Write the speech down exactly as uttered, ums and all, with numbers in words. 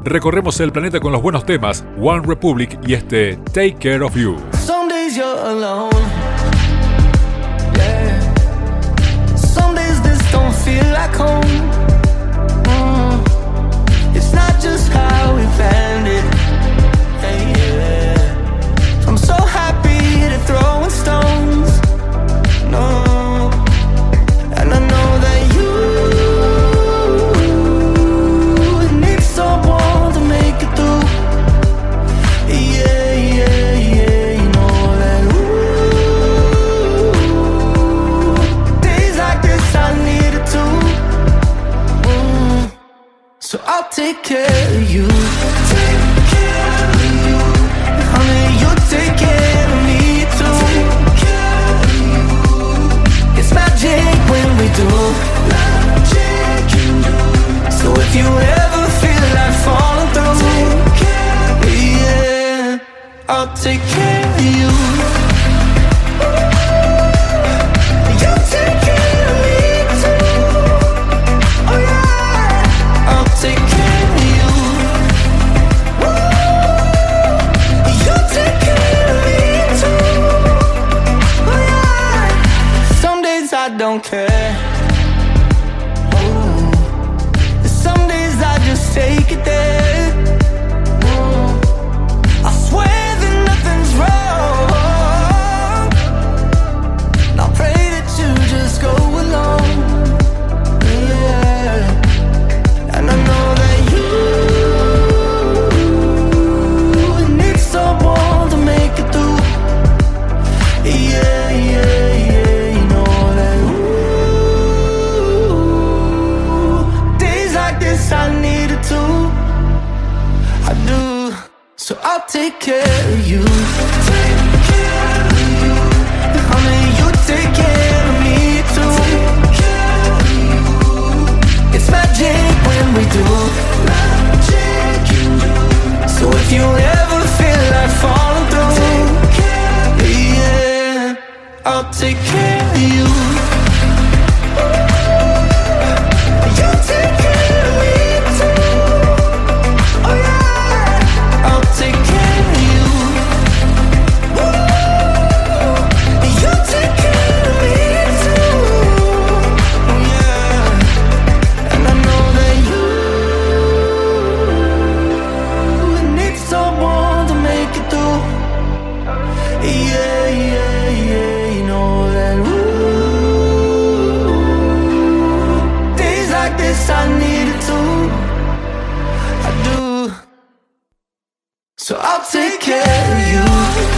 recorremos el planeta con los buenos temas One Republic y este Take Care of You. Some days you're alone, yeah. Some days this don't feel like home. Mm. It's not just how we planned it, hey, yeah. I'm so happy to throwing stones, no. And I know that you need someone to make it through. Yeah, yeah, yeah, you know that. Ooh, days like this I need it too. Mm. So I'll take care of you. Take care of you. Honey, you take care of me too. Take care of you. It's magic when we do. Magic you do. So if you ever feel like falling through, take care of me, yeah, I'll take care of you. You take care of me too. Oh yeah, I'll take care of you. You take care of me too. Oh yeah. Some days I don't care. Oh. Some days I just take it there. Oh. I swear that nothing's wrong. And I pray that you just go along. Yeah. And I know that you need someone to make it through. Yeah, yeah, yeah, you know that. Ooh, days like this I need it too. I do. So I'll take care of you. Take care of you. Honey, you take care of me too. Take care of you. It's magic when we do. Magic you do. So if you ever feel like falling through, take care of me, yeah, I'll take care of you. You take care of me too. Oh yeah, I'll take care of you. You take care of me too. Yeah, and I know that you need someone to make it through. Yeah, yeah, yeah, you know that. Ooh, days like this I need it too. I do. So I'll take care of you.